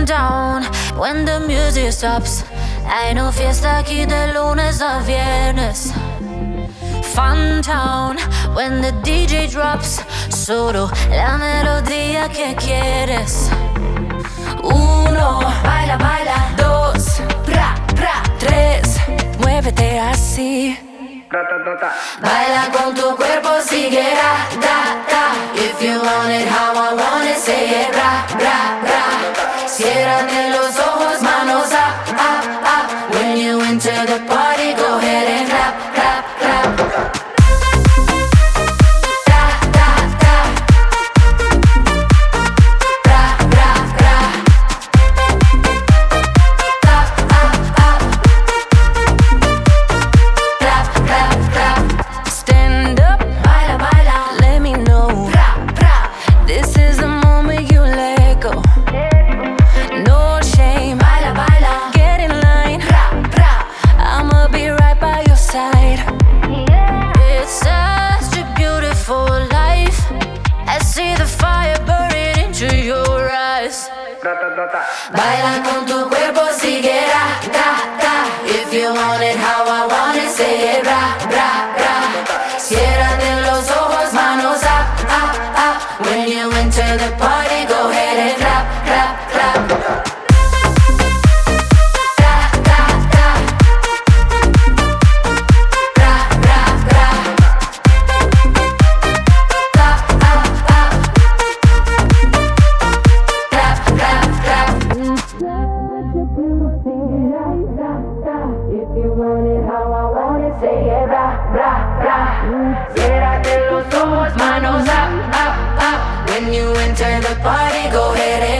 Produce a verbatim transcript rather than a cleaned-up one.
Sundown, when the music stops. Hay no fiesta aquí de lunes a viernes. Fun town, when the D J drops. Solo la melodía que quieres. Uno, baila, baila. Dos, pra, pra. Tres, muévete así. Baila con tu cuerpo, sigue ra, da, da. If you want it how I want it, say it ra, ra, ra. Ciérrate los ojos, manos up, up, up. When you enter the party, go ahead and clap, clap, clap. Baila con tu cuerpo, sigue ra, da, da. If you want it how I want it, say it ra, ra, ra. Ciérrate los ojos, manos up, up, up. When you enter the party, go ahead and clap, clap, clap. Ciérrate los ojos, manos up, up, up. When you enter the party, go ahead and